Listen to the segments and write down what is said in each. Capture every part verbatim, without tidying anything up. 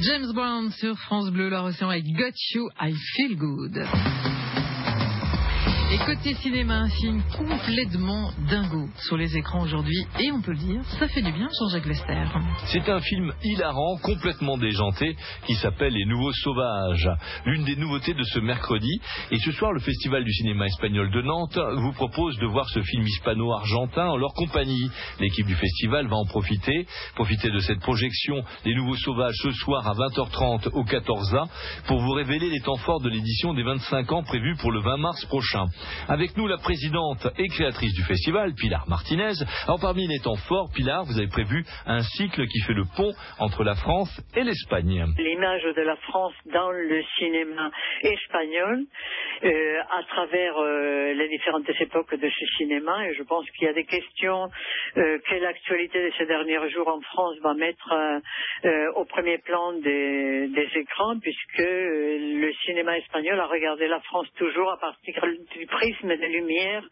James Brown sur France Bleu, l'Océan avec Got You, I Feel Good. Et côté cinéma, un film complètement dingo sur les écrans aujourd'hui. Et on peut le dire, ça fait du bien, Jean-Jacques Lester. C'est un film hilarant, complètement déjanté, qui s'appelle Les Nouveaux Sauvages. L'une des nouveautés de ce mercredi. Et ce soir, le Festival du cinéma espagnol de Nantes vous propose de voir ce film hispano-argentin en leur compagnie. L'équipe du festival va en profiter, profiter de cette projection Les Nouveaux Sauvages ce soir à vingt heures trente au quatorze A pour vous révéler les temps forts de l'édition des vingt-cinq ans prévue pour le vingt mars prochain. Avec nous, la présidente et créatrice du festival, Pilar Martinez. Alors, parmi les temps forts, Pilar, vous avez prévu un cycle qui fait le pont entre la France et l'Espagne. L'image de la France dans le cinéma espagnol, euh, à travers euh, les différentes époques de ce cinéma. Et je pense qu'il y a des questions euh, que l'actualité de ces derniers jours en France va mettre euh, euh, au premier plan des, des écrans, puisque euh, le cinéma espagnol a regardé la France toujours à partir du prisme des Lumières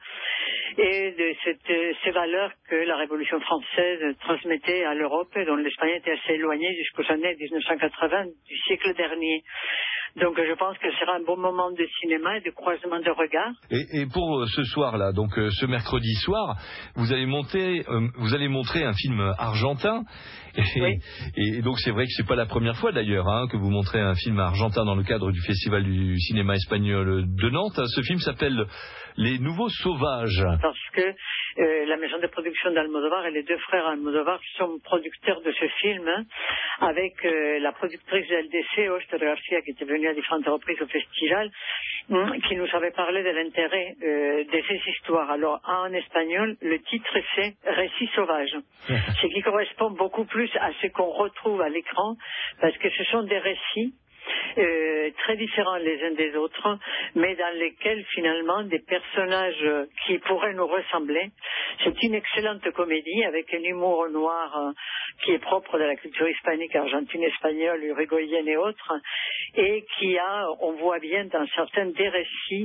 et de cette, ces valeurs que la Révolution française transmettait à l'Europe, dont l'Espagne était assez éloignée jusqu'aux années dix-neuf cent quatre-vingts du siècle dernier. Donc je pense que ce sera un bon moment de cinéma et de croisement de regards. Et, et pour ce soir-là, donc ce mercredi soir, vous allez monter, euh, vous allez montrer un film argentin. Et, oui. et donc c'est vrai que c'est pas la première fois d'ailleurs hein, que vous montrez un film argentin dans le cadre du Festival du cinéma espagnol de Nantes. Ce film s'appelle Les Nouveaux Sauvages. Parce que euh, la maison de production d'Almodovar et les deux frères Almodovar sont producteurs de ce film, hein, avec euh, la productrice de L D C, Esther Garcia, qui était venue à différentes reprises au festival, hein, qui nous avait parlé de l'intérêt euh, de ces histoires. Alors en espagnol, le titre c'est Récits sauvages, ce qui correspond beaucoup plus à ce qu'on retrouve à l'écran, parce que ce sont des récits Euh, très différents les uns des autres, mais dans lesquels finalement des personnages qui pourraient nous ressembler. C'est une excellente comédie avec un humour noir euh, qui est propre de la culture hispanique, argentine, espagnole, uruguayenne et autres, et qui a, on voit bien dans certains des récits,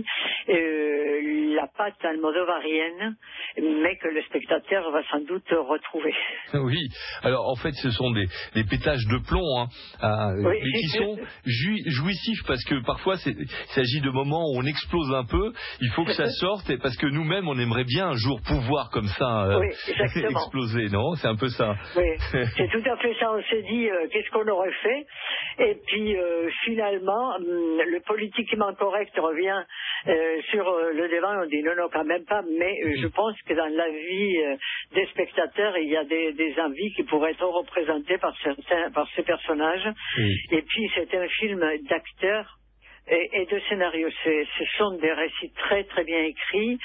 euh, la patte almodovarienne, mais que le spectateur va sans doute retrouver. Oui, alors en fait ce sont des, des pétages de plomb, hein, euh, oui. mais qui sont ju- jouissifs parce que parfois c'est, il s'agit de moments où on explose un peu, il faut que ça sorte, et parce que nous-mêmes on aimerait bien un jour pouvoir comme ça euh, oui, exploser, non? C'est un peu ça. Oui, c'est tout à fait ça. On s'est dit euh, qu'est-ce qu'on aurait fait, et puis euh, finalement hum, le politiquement correct revient euh, sur euh, le devant. On dit non, non, quand même pas, mais euh, je pense que dans la vie euh, des spectateurs, il y a des, des envies qui pourraient être représentées par certains, par ces personnages. Oui. Et puis c'est un film d'acteurs et, et de scénarios. C'est, ce sont des récits très très bien écrits,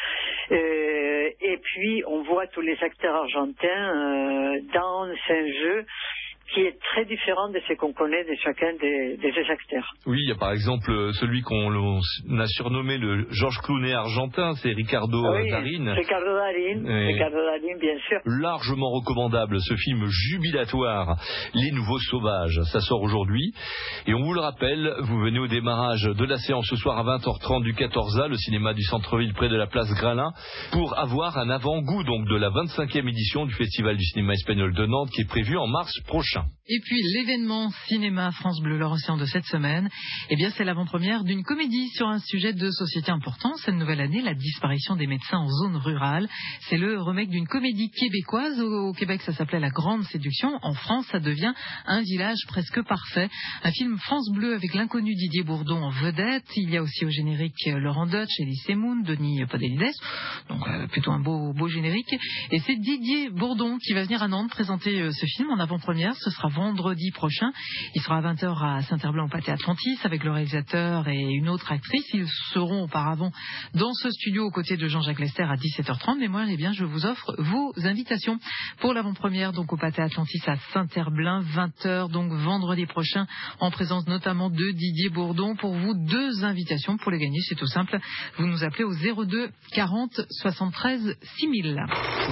euh, et puis on voit tous les acteurs argentins euh, dans un jeu qui est très différent de ce qu'on connaît de chacun des, des acteurs. Oui, il y a par exemple celui qu'on a surnommé le Georges Clooney argentin, c'est Ricardo oui, Darín. Ricardo Darín, et Ricardo Darín, bien sûr. Largement recommandable, ce film jubilatoire, Les Nouveaux Sauvages. Ça sort aujourd'hui. Et on vous le rappelle, vous venez au démarrage de la séance ce soir à vingt heures trente du quatorze A, le cinéma du centre-ville près de la place Gralin, pour avoir un avant-goût donc de la vingt-cinquième édition du Festival du cinéma espagnol de Nantes qui est prévu en mars prochain. Et puis l'événement cinéma France Bleu l'Océan de cette semaine, eh bien c'est l'avant-première d'une comédie sur un sujet de société important cette nouvelle année, la disparition des médecins en zone rurale. C'est le remake d'une comédie québécoise. Au Québec, ça s'appelait La Grande Séduction. En France, ça devient Un village presque parfait. Un film France Bleu avec l'inconnu Didier Bourdon en vedette. Il y a aussi au générique Laurent Deutsch, Elie Semoun, Denis Podalides. Donc euh, plutôt un beau, beau générique. Et c'est Didier Bourdon qui va venir à Nantes présenter euh, ce film en avant-première. Ce sera vendredi prochain. Il sera à vingt heures à Saint-Herblain au Pâté Atlantis avec le réalisateur et une autre actrice. Ils seront auparavant dans ce studio aux côtés de Jean-Jacques Lester à dix-sept heures trente. Mais moi, eh bien, je vous offre vos invitations pour l'avant-première, donc au Pâté Atlantis à Saint-Herblain, vingt heures, donc vendredi prochain, en présence notamment de Didier Bourdon. Pour vous, deux invitations pour les gagner. C'est tout simple. Vous nous appelez au zéro deux quarante soixante-treize six mille.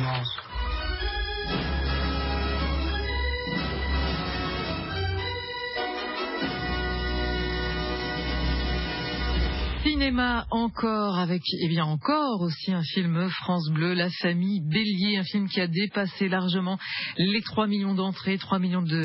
Cinéma encore avec, eh bien encore aussi un film France Bleu, La Famille Bélier, un film qui a dépassé largement les trois millions d'entrées, trois millions de